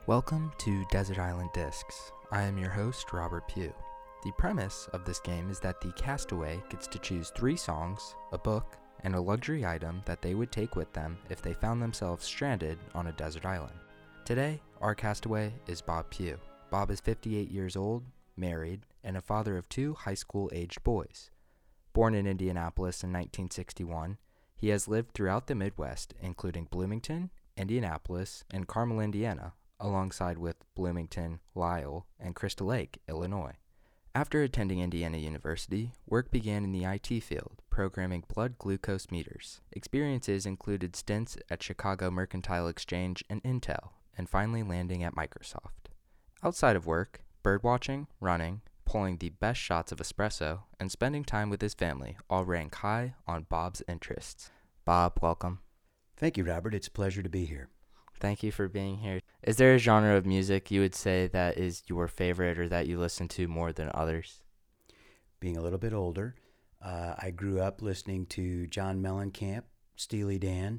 Welcome to Desert Island Discs. I am your host, Robert Pugh. The premise of this game is that the castaway gets to choose 3 songs, a book, and a luxury item that they would take with them if they found themselves stranded on a desert island. Today, our castaway is Bob Pugh. Bob is 58 years old, married, and a father of 2 high school-aged boys. Born in Indianapolis in 1961, he has lived throughout the Midwest, including Bloomington, Indianapolis, and Carmel, Indiana, alongside with Bloomington, Lisle, and Crystal Lake, Illinois. After attending Indiana University, work began in the IT field, programming blood glucose meters. Experiences included stints at Chicago Mercantile Exchange and Intel, and finally landing at Microsoft. Outside of work, birdwatching, running, pulling the best shots of espresso, and spending time with his family all rank high on Bob's interests. Bob, welcome. Thank you, Robert. It's a pleasure to be here. Thank you for being here. Is there a genre of music you would say that is your favorite or that you listen to more than others? Being a little bit older, I grew up listening to John Mellencamp, Steely Dan,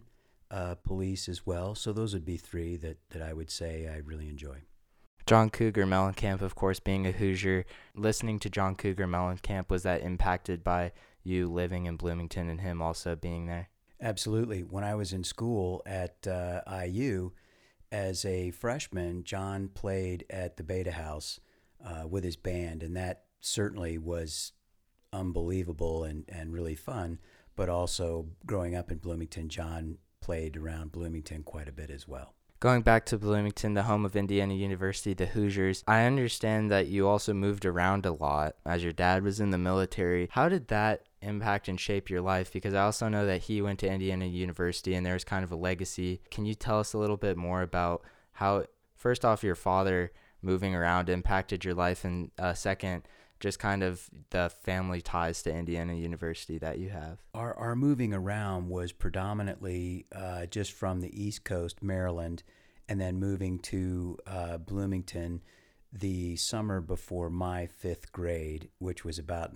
Police as well. So those would be 3 that I would say I really enjoy. John Cougar Mellencamp, of course, being a Hoosier. Listening to John Cougar Mellencamp, was that impacted by you living in Bloomington and him also being there? Absolutely. When I was in school at IU, as a freshman, John played at the Beta House with his band, and that certainly was unbelievable and really fun. But also, growing up in Bloomington, John played around Bloomington quite a bit as well. Going back to Bloomington, the home of Indiana University, the Hoosiers, I understand that you also moved around a lot as your dad was in the military. How did that impact and shape your life? Because I also know that he went to Indiana University and there's kind of a legacy. Can you tell us a little bit more about how, first off, your father moving around impacted your life, and second, just kind of the family ties to Indiana University that you have? Our moving around was predominantly just from the East Coast, Maryland, and then moving to Bloomington the summer before my 5th grade, which was about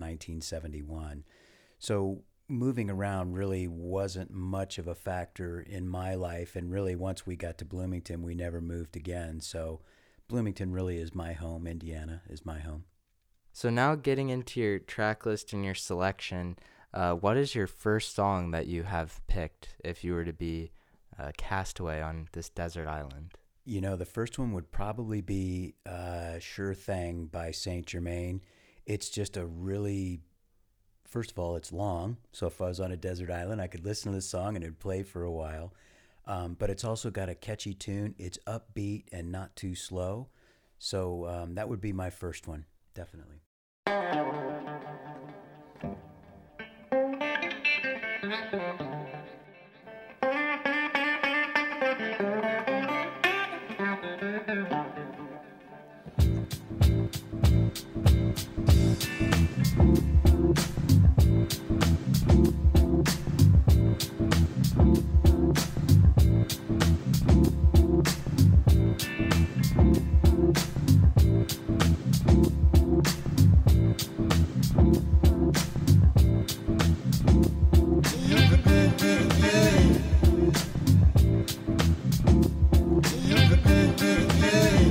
1971. So moving around really wasn't much of a factor in my life, and really once we got to Bloomington, we never moved again. So Bloomington really is my home. Indiana is my home. So now getting into your track list and your selection, what is your first song that you have picked if you were to be a castaway on this desert island? You know, the first one would probably be Sure Thing by Saint Germain. It's just a really, first of all, it's long. So if I was on a desert island, I could listen to the song and it would play for a while. But it's also got a catchy tune. It's upbeat and not too slow. So that would be my first one, definitely. You can do it, yeah.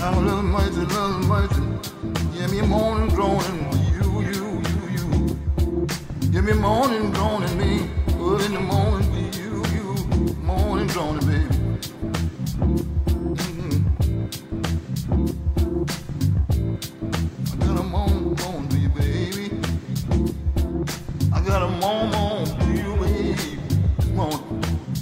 little mercy. Give me moaning, groaning, you. Give me moaning, groaning, me. Early in the morning, you. Moaning, groaning, baby. I got a moan to you, baby. I got a moan to you, baby. Come on.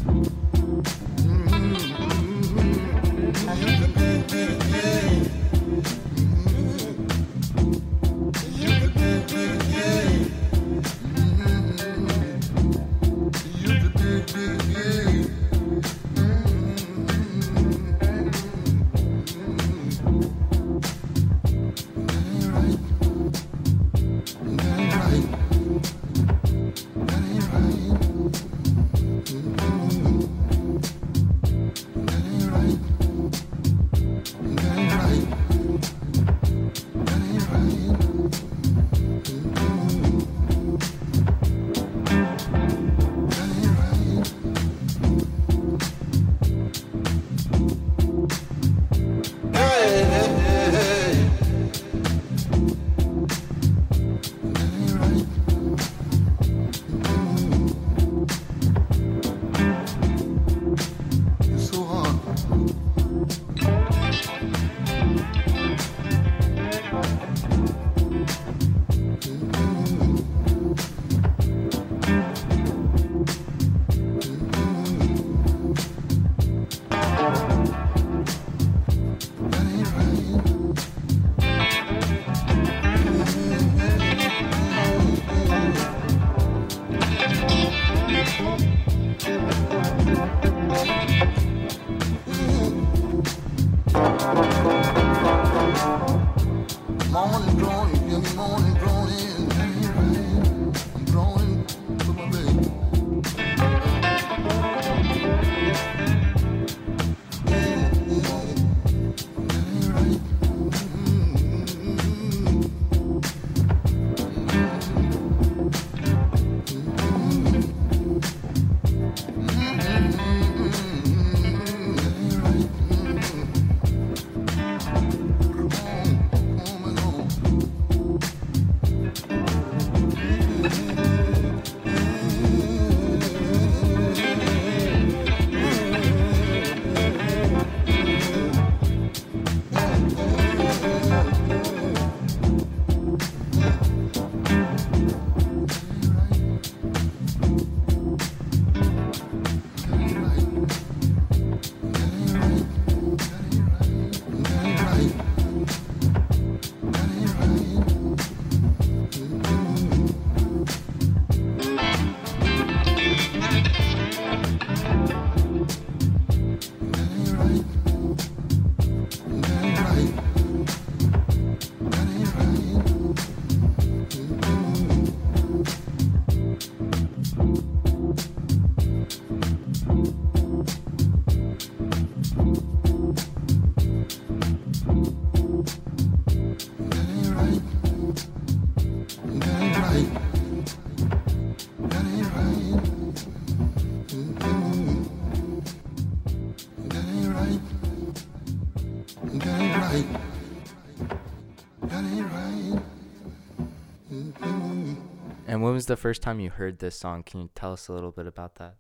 And when was the first time you heard this song? Can you tell us a little bit about that?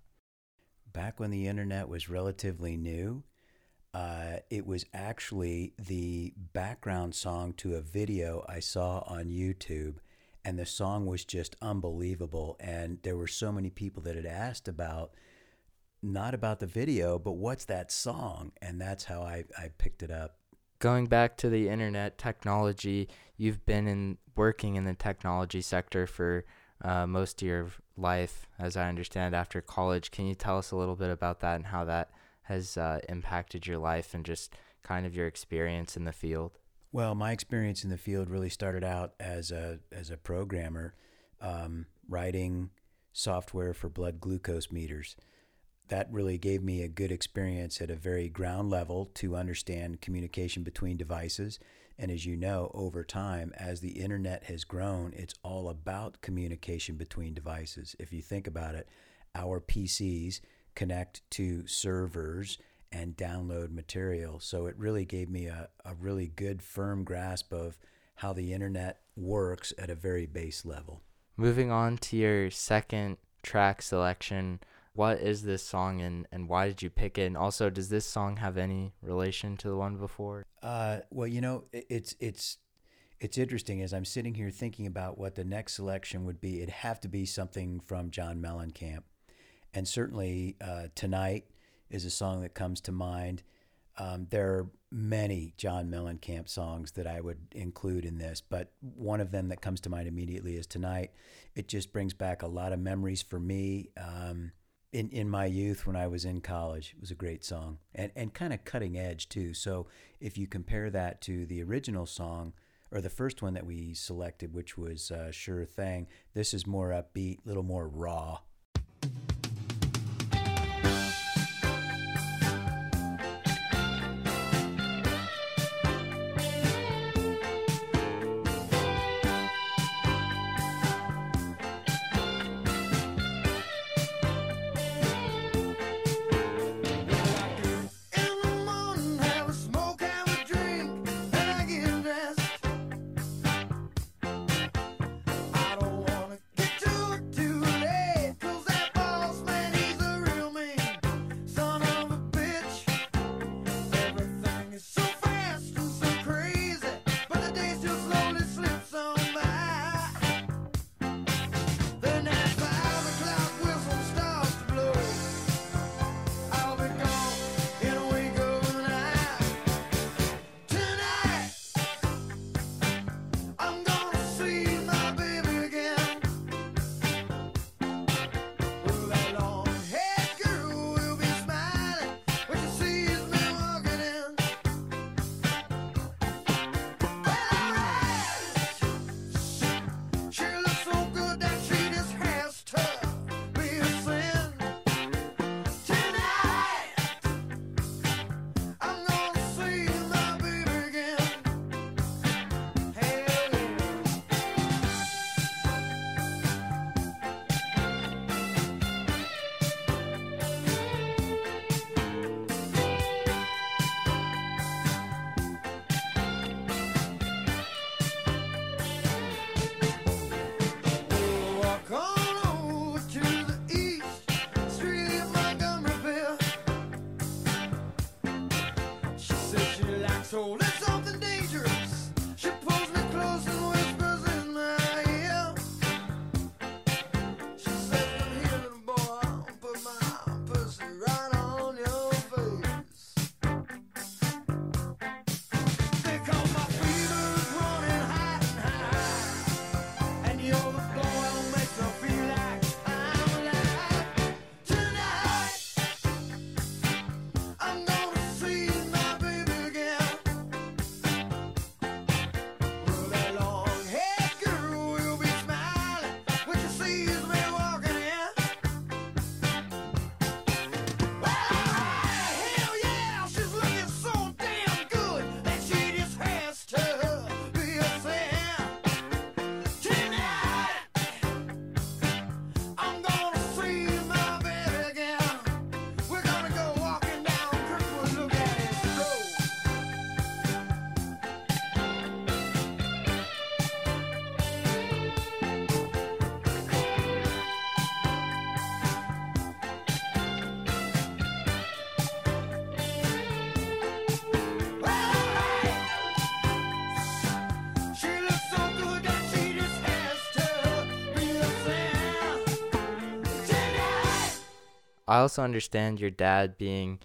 Back when the internet was relatively new, it was actually the background song to a video I saw on YouTube, and the song was just unbelievable. And there were so many people that had asked about, not about the video, but what's that song? And that's how I picked it up. Going back to the internet technology, you've been working in the technology sector for most of your life, as I understand, after college. Can you tell us a little bit about that and how that has impacted your life and just kind of your experience in the field? Well, my experience in the field really started out as a programmer, writing software for blood glucose meters. That really gave me a good experience at a very ground level to understand communication between devices. And as you know, over time, as the internet has grown, it's all about communication between devices. If you think about it, our PCs connect to servers, and download material. So it really gave me a really good, firm grasp of how the internet works at a very base level. Moving on to your second track selection, what is this song and why did you pick it? And also, does this song have any relation to the one before? Well, you know, it's interesting as I'm sitting here thinking about what the next selection would be. It'd have to be something from John Mellencamp. And certainly Tonight is a song that comes to mind. There are many John Mellencamp songs that I would include in this, but one of them that comes to mind immediately is Tonight. It just brings back a lot of memories for me. In my youth when I was in college, it was a great song and kind of cutting edge too. So if you compare that to the original song, or the first one that we selected, which was Sure Thing, this is more upbeat, a little more raw. I also understand your dad being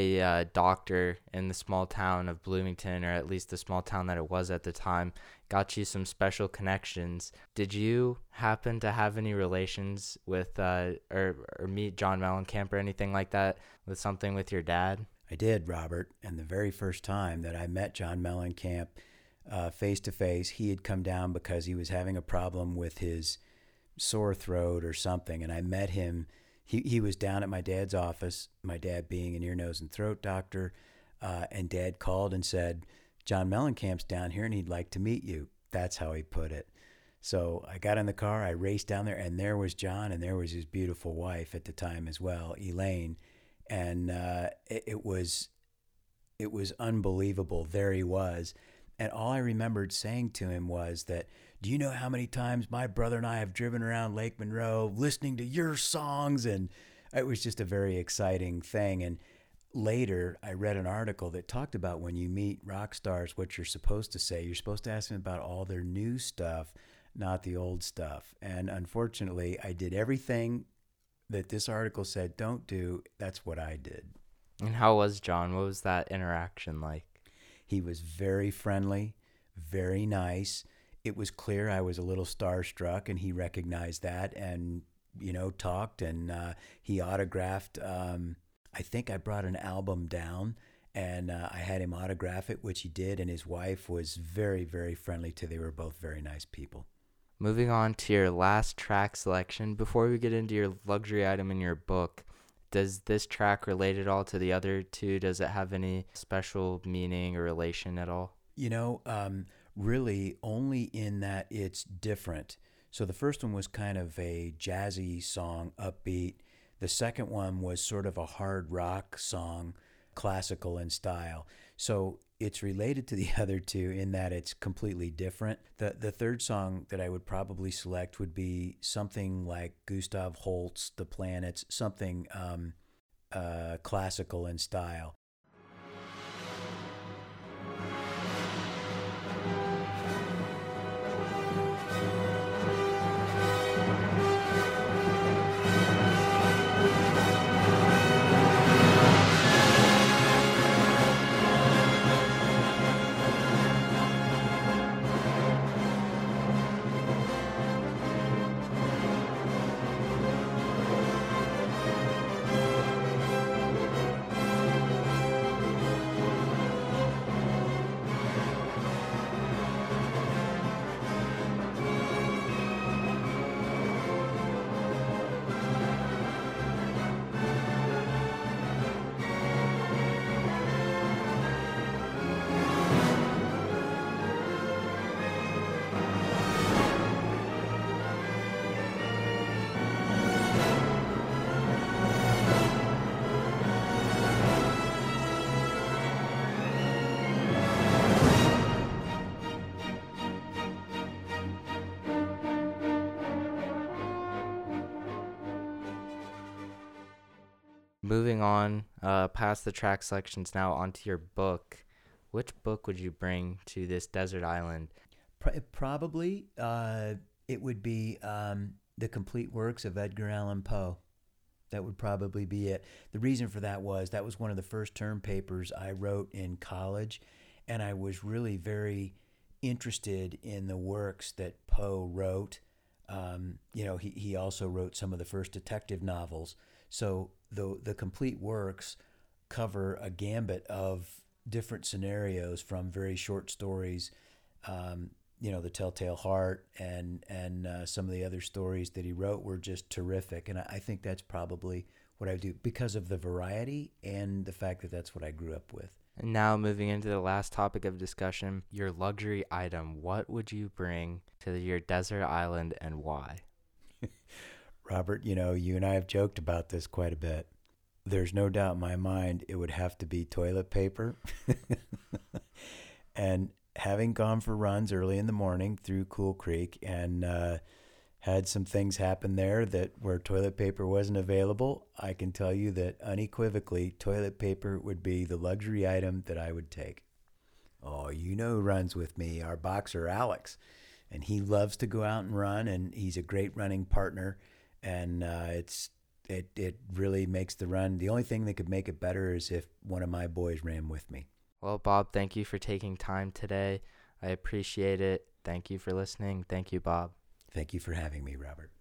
a doctor in the small town of Bloomington, or at least the small town that it was at the time, got you some special connections. Did you happen to have any relations with or meet John Mellencamp or anything like that with something with your dad? I did, Robert. And the very first time that I met John Mellencamp face to face, he had come down because he was having a problem with his sore throat or something. And I met him. He was down at my dad's office, my dad being an ear, nose, and throat doctor, and Dad called and said, John Mellencamp's down here and he'd like to meet you. That's how he put it. So I got in the car, I raced down there, and there was John, and there was his beautiful wife at the time as well, Elaine. and it was unbelievable. There he was. And all I remembered saying to him was that, do you know how many times my brother and I have driven around Lake Monroe listening to your songs? And it was just a very exciting thing. And later, I read an article that talked about when you meet rock stars, what you're supposed to say. You're supposed to ask them about all their new stuff, not the old stuff. And unfortunately, I did everything that this article said don't do. That's what I did. And how was John? What was that interaction like? He was very friendly, very nice. It was clear I was a little starstruck, and he recognized that and, talked, and he autographed. I think I brought an album down, and I had him autograph it, which he did, and his wife was very, very friendly too. They were both very nice people. Moving on to your last track selection, before we get into your luxury item in your book, does this track relate at all to the other two? Does it have any special meaning or relation at all? Really only in that it's different. So the first one was kind of a jazzy song, upbeat. The second one was sort of a hard rock song, classical in style. So it's related to the other two in that it's completely different. The third song that I would probably select would be something like Gustav Holst, The Planets, something classical in style. Moving on, past the track selections, now onto your book. Which book would you bring to this desert island? Probably it would be The Complete Works of Edgar Allan Poe. That would probably be it. The reason for that was one of the first term papers I wrote in college, and I was really very interested in the works that Poe wrote. He also wrote some of the first detective novels. So the complete works cover a gambit of different scenarios, from very short stories, The Telltale Heart, and some of the other stories that he wrote were just terrific. And I think that's probably what I do because of the variety and the fact that that's what I grew up with. And now moving into the last topic of discussion, your luxury item. What would you bring to your desert island and why? Robert, you and I have joked about this quite a bit. There's no doubt in my mind it would have to be toilet paper. And having gone for runs early in the morning through Cool Creek and had some things happen there where toilet paper wasn't available, I can tell you that unequivocally toilet paper would be the luxury item that I would take. Oh, who runs with me, our boxer Alex. And he loves to go out and run, and he's a great running partner. And it really makes the run. The only thing that could make it better is if one of my boys ran with me. Well, Bob, thank you for taking time today. I appreciate it. Thank you for listening. Thank you, Bob. Thank you for having me, Robert.